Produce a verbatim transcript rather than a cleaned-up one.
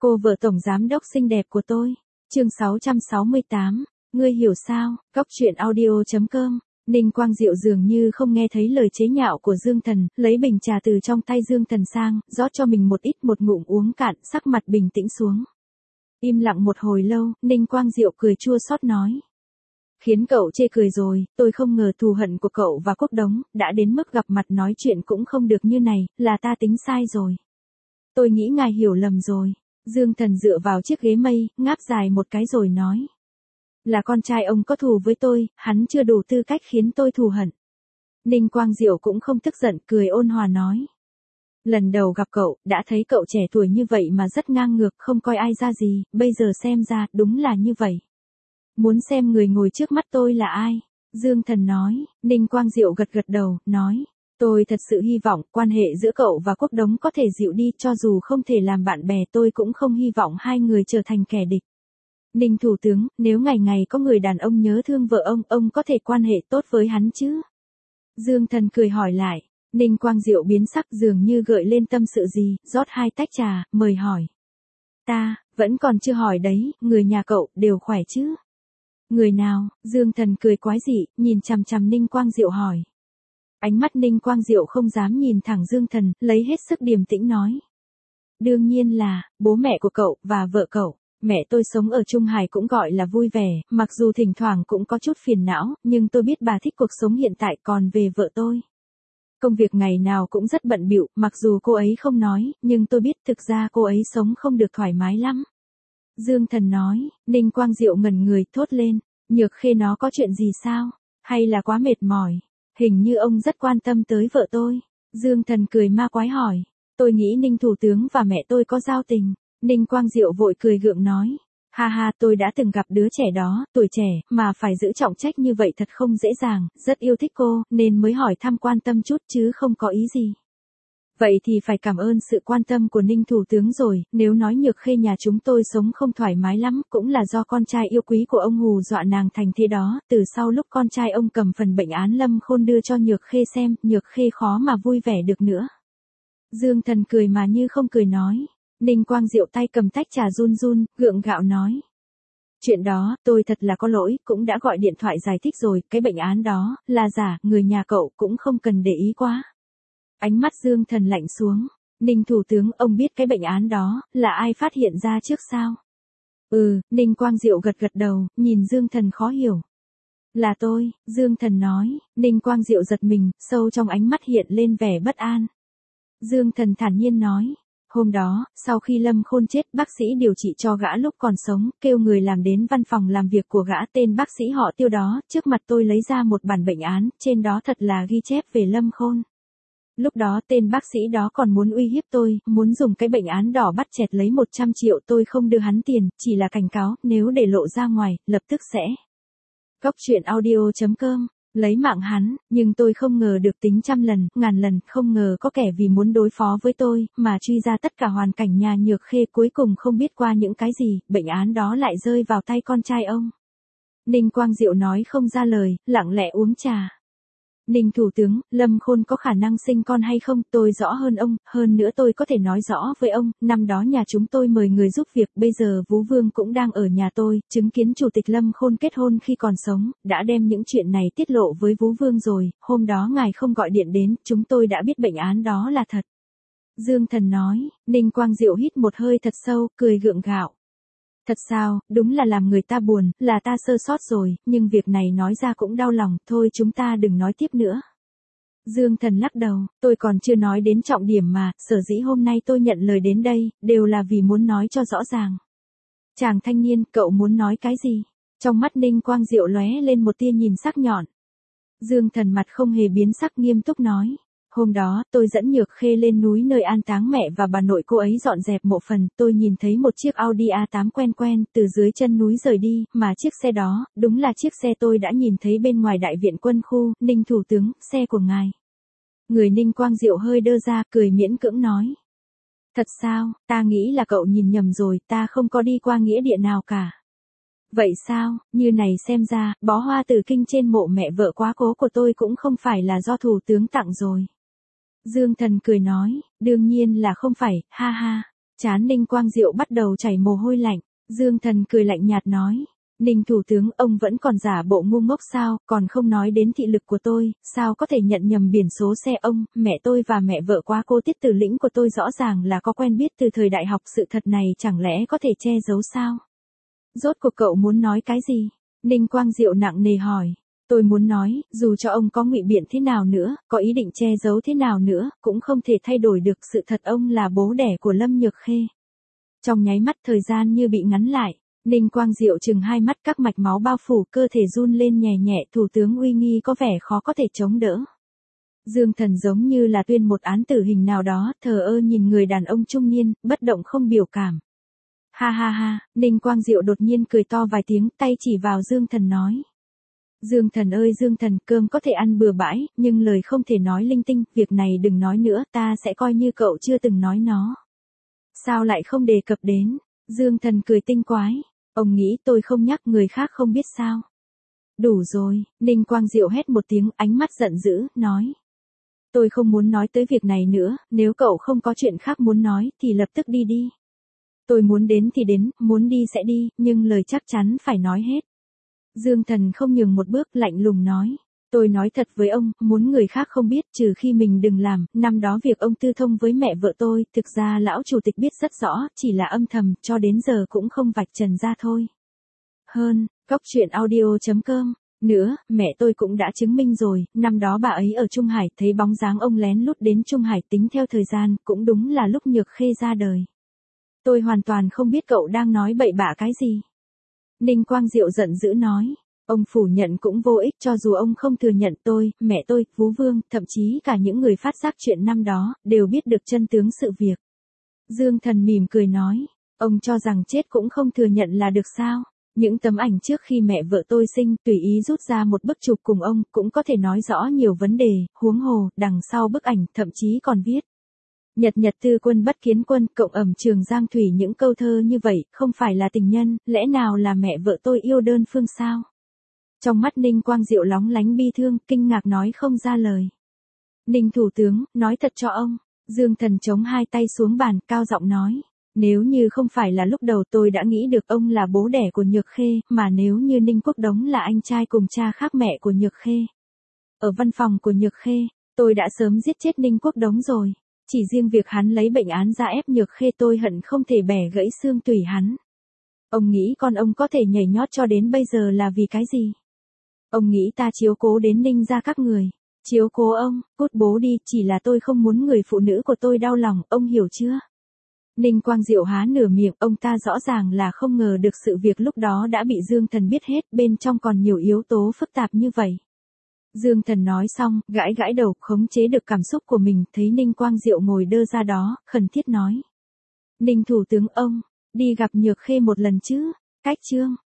Cô vợ tổng giám đốc xinh đẹp của tôi. Chương sáu trăm sáu mươi tám, ngươi hiểu sao? Cóc truyện audio chấm com. Ninh Quang Diệu dường như không nghe thấy lời chế nhạo của Dương Thần, lấy bình trà từ trong tay Dương Thần sang, rót cho mình một ít một ngụm uống cạn, sắc mặt bình tĩnh xuống. Im lặng một hồi lâu, Ninh Quang Diệu cười chua xót nói. Khiến cậu chê cười rồi, tôi không ngờ thù hận của cậu và Quốc Đống, đã đến mức gặp mặt nói chuyện cũng không được như này, là ta tính sai rồi. Tôi nghĩ ngài hiểu lầm rồi. Dương Thần dựa vào chiếc ghế mây, ngáp dài một cái rồi nói. Là con trai ông có thù với tôi, hắn chưa đủ tư cách khiến tôi thù hận. Ninh Quang Diệu cũng không tức giận, cười ôn hòa nói. Lần đầu gặp cậu, đã thấy cậu trẻ tuổi như vậy mà rất ngang ngược, không coi ai ra gì, bây giờ xem ra, đúng là như vậy. Muốn xem người ngồi trước mắt tôi là ai? Dương Thần nói. Ninh Quang Diệu gật gật đầu, nói. Tôi thật sự hy vọng quan hệ giữa cậu và Quốc Đống có thể dịu đi, cho dù không thể làm bạn bè tôi cũng không hy vọng hai người trở thành kẻ địch. Ninh Thủ tướng, nếu ngày ngày có người đàn ông nhớ thương vợ ông, ông có thể quan hệ tốt với hắn chứ? Dương Thần cười hỏi lại. Ninh Quang Diệu biến sắc dường như gợi lên tâm sự gì, rót hai tách trà, mời hỏi. Ta, vẫn còn chưa hỏi đấy, người nhà cậu, đều khỏe chứ? Người nào? Dương Thần cười quái dị, nhìn chằm chằm Ninh Quang Diệu hỏi. Ánh mắt Ninh Quang Diệu không dám nhìn thẳng Dương Thần, lấy hết sức điềm tĩnh nói. Đương nhiên là, bố mẹ của cậu, và vợ cậu. Mẹ tôi sống ở Trung Hải cũng gọi là vui vẻ, mặc dù thỉnh thoảng cũng có chút phiền não, nhưng tôi biết bà thích cuộc sống hiện tại. Còn về vợ tôi, công việc ngày nào cũng rất bận bịu, mặc dù cô ấy không nói, nhưng tôi biết thực ra cô ấy sống không được thoải mái lắm. Dương Thần nói. Ninh Quang Diệu ngẩn người, thốt lên. Nhược Khê nó có chuyện gì sao? Hay là quá mệt mỏi? Hình như ông rất quan tâm tới vợ tôi. Dương Thần cười ma quái hỏi. Tôi nghĩ Ninh Thủ tướng và mẹ tôi có giao tình. Ninh Quang Diệu vội cười gượng nói. Ha ha, tôi đã từng gặp đứa trẻ đó, tuổi trẻ, mà phải giữ trọng trách như vậy thật không dễ dàng, rất yêu thích cô, nên mới hỏi thăm quan tâm chút chứ không có ý gì. Vậy thì phải cảm ơn sự quan tâm của Ninh Thủ tướng rồi, nếu nói Nhược Khê nhà chúng tôi sống không thoải mái lắm, cũng là do con trai yêu quý của ông hù dọa nàng thành thế đó, từ sau lúc con trai ông cầm phần bệnh án Lâm Khôn đưa cho Nhược Khê xem, Nhược Khê khó mà vui vẻ được nữa. Dương Thần cười mà như không cười nói. Ninh Quang Diệu tay cầm tách trà run run, gượng gạo nói. Chuyện đó, tôi thật là có lỗi, cũng đã gọi điện thoại giải thích rồi, cái bệnh án đó, là giả, người nhà cậu cũng không cần để ý quá. Ánh mắt Dương Thần lạnh xuống. Ninh Thủ tướng, ông biết cái bệnh án đó, là ai phát hiện ra trước sao? Ừ, Ninh Quang Diệu gật gật đầu, nhìn Dương Thần khó hiểu. Là tôi, Dương Thần nói. Ninh Quang Diệu giật mình, sâu trong ánh mắt hiện lên vẻ bất an. Dương Thần thản nhiên nói. Hôm đó, sau khi Lâm Khôn chết, bác sĩ điều trị cho gã lúc còn sống, kêu người làm đến văn phòng làm việc của gã, tên bác sĩ họ Tiêu đó, trước mặt tôi lấy ra một bản bệnh án, trên đó thật là ghi chép về Lâm Khôn. Lúc đó tên bác sĩ đó còn muốn uy hiếp tôi, muốn dùng cái bệnh án đỏ bắt chẹt lấy một trăm triệu, tôi không đưa hắn tiền, chỉ là cảnh cáo, nếu để lộ ra ngoài, lập tức sẽ. Cóc truyện audio chấm com. Lấy mạng hắn, nhưng tôi không ngờ được tính trăm lần, ngàn lần, không ngờ có kẻ vì muốn đối phó với tôi, mà truy ra tất cả hoàn cảnh nhà Nhược Khê, cuối cùng không biết qua những cái gì, bệnh án đó lại rơi vào tay con trai ông. Ninh Quang Diệu nói không ra lời, lặng lẽ uống trà. Ninh Thủ tướng, Lâm Khôn có khả năng sinh con hay không, tôi rõ hơn ông, hơn nữa tôi có thể nói rõ với ông, năm đó nhà chúng tôi mời người giúp việc, bây giờ Vú Vương cũng đang ở nhà tôi, chứng kiến Chủ tịch Lâm Khôn kết hôn khi còn sống, đã đem những chuyện này tiết lộ với Vú Vương rồi, hôm đó ngài không gọi điện đến, chúng tôi đã biết bệnh án đó là thật. Dương Thần nói. Ninh Quang Diệu hít một hơi thật sâu, cười gượng gạo. Thật sao, đúng là làm người ta buồn, là ta sơ sót rồi, nhưng việc này nói ra cũng đau lòng, thôi chúng ta đừng nói tiếp nữa. Dương Thần lắc đầu, tôi còn chưa nói đến trọng điểm mà, sở dĩ hôm nay tôi nhận lời đến đây, đều là vì muốn nói cho rõ ràng. Chàng thanh niên, cậu muốn nói cái gì? Trong mắt Ninh Quang Diệu lóe lên một tia nhìn sắc nhọn. Dương Thần mặt không hề biến sắc, nghiêm túc nói. Hôm đó, tôi dẫn Nhược Khê lên núi nơi an táng mẹ và bà nội cô ấy dọn dẹp mộ phần, tôi nhìn thấy một chiếc Audi a tám quen quen, từ dưới chân núi rời đi, mà chiếc xe đó, đúng là chiếc xe tôi đã nhìn thấy bên ngoài đại viện quân khu, Ninh Thủ tướng, xe của ngài. Người Ninh Quang Diệu hơi đơ ra, cười miễn cưỡng nói. Thật sao, ta nghĩ là cậu nhìn nhầm rồi, ta không có đi qua nghĩa địa nào cả. Vậy sao, như này xem ra, bó hoa từ kinh trên mộ mẹ vợ quá cố của tôi cũng không phải là do thủ tướng tặng rồi. Dương Thần cười nói, đương nhiên là không phải, ha ha. Trán Ninh Quang Diệu bắt đầu chảy mồ hôi lạnh, Dương Thần cười lạnh nhạt nói. Ninh thủ tướng, ông vẫn còn giả bộ ngu ngốc sao, còn không nói đến thị lực của tôi, sao có thể nhận nhầm biển số xe ông, mẹ tôi và mẹ vợ quá cô tiết tử lĩnh của tôi rõ ràng là có quen biết từ thời đại học, sự thật này chẳng lẽ có thể che giấu sao? Rốt cuộc cậu muốn nói cái gì? Ninh Quang Diệu nặng nề hỏi. Tôi muốn nói, dù cho ông có ngụy biện thế nào nữa, có ý định che giấu thế nào nữa, cũng không thể thay đổi được sự thật ông là bố đẻ của Lâm Nhược Khê. Trong nháy mắt thời gian như bị ngắn lại. Ninh Quang Diệu chừng hai mắt, các mạch máu bao phủ, cơ thể run lên nhẹ nhẹ, thủ tướng uy nghi có vẻ khó có thể chống đỡ. Dương Thần giống như là tuyên một án tử hình nào đó, thờ ơ nhìn người đàn ông trung niên, bất động không biểu cảm. Ha ha ha, Ninh Quang Diệu đột nhiên cười to vài tiếng, tay chỉ vào Dương Thần nói. Dương Thần ơi Dương Thần, cơm có thể ăn bừa bãi, nhưng lời không thể nói linh tinh, việc này đừng nói nữa, ta sẽ coi như cậu chưa từng nói nó. Sao lại không đề cập đến? Dương Thần cười tinh quái. Ông nghĩ tôi không nhắc người khác không biết sao? Đủ rồi, Ninh Quang Diệu hét một tiếng, ánh mắt giận dữ, nói. Tôi không muốn nói tới việc này nữa, nếu cậu không có chuyện khác muốn nói, thì lập tức đi đi. Tôi muốn đến thì đến, muốn đi sẽ đi, nhưng lời chắc chắn phải nói hết. Dương Thần không nhường một bước, lạnh lùng nói. Tôi nói thật với ông, muốn người khác không biết, trừ khi mình đừng làm, năm đó việc ông tư thông với mẹ vợ tôi, thực ra lão chủ tịch biết rất rõ, chỉ là âm thầm, cho đến giờ cũng không vạch trần ra thôi. Hơn, cóc truyện audio chấm com. Nữa, mẹ tôi cũng đã chứng minh rồi, năm đó bà ấy ở Trung Hải, thấy bóng dáng ông lén lút đến Trung Hải, tính theo thời gian, cũng đúng là lúc Nhược Khê ra đời. Tôi hoàn toàn không biết cậu đang nói bậy bạ cái gì. Ninh Quang Diệu giận dữ nói. Ông phủ nhận cũng vô ích, cho dù ông không thừa nhận, tôi, mẹ tôi, Phú Vương, thậm chí cả những người phát giác chuyện năm đó, đều biết được chân tướng sự việc. Dương Thần mỉm cười nói, ông cho rằng chết cũng không thừa nhận là được sao? Những tấm ảnh trước khi mẹ vợ tôi sinh, tùy ý rút ra một bức chụp cùng ông, cũng có thể nói rõ nhiều vấn đề, huống hồ, đằng sau bức ảnh, thậm chí còn viết. Nhật Nhật Tư Quân Bất Kiến Quân, cộng ẩm Trường Giang Thủy, những câu thơ như vậy, không phải là tình nhân, lẽ nào là mẹ vợ tôi yêu đơn phương sao? Trong mắt Ninh Quang Diệu lóng lánh bi thương, kinh ngạc nói không ra lời. Ninh thủ tướng, nói thật cho ông. Dương Thần chống hai tay xuống bàn, cao giọng nói. Nếu như không phải là lúc đầu tôi đã nghĩ được ông là bố đẻ của Nhược Khê, mà nếu như Ninh Quốc Đống là anh trai cùng cha khác mẹ của Nhược Khê. Ở văn phòng của Nhược Khê, tôi đã sớm giết chết Ninh Quốc Đống rồi. Chỉ riêng việc hắn lấy bệnh án ra ép Nhược Khê tôi hận không thể bẻ gãy xương tủy hắn. Ông nghĩ con ông có thể nhảy nhót cho đến bây giờ là vì cái gì? Ông nghĩ ta chiếu cố đến Ninh gia các người. Chiếu cố ông, cút bố đi, chỉ là tôi không muốn người phụ nữ của tôi đau lòng, ông hiểu chưa? Ninh Quang Diệu há nửa miệng, ông ta rõ ràng là không ngờ được sự việc lúc đó đã bị Dương Thần biết hết, bên trong còn nhiều yếu tố phức tạp như vậy. Dương Thần nói xong, gãi gãi đầu, khống chế được cảm xúc của mình, thấy Ninh Quang Diệu ngồi đơ ra đó, khẩn thiết nói. Ninh thủ tướng ông, đi gặp Nhược Khê một lần chứ, cách chương.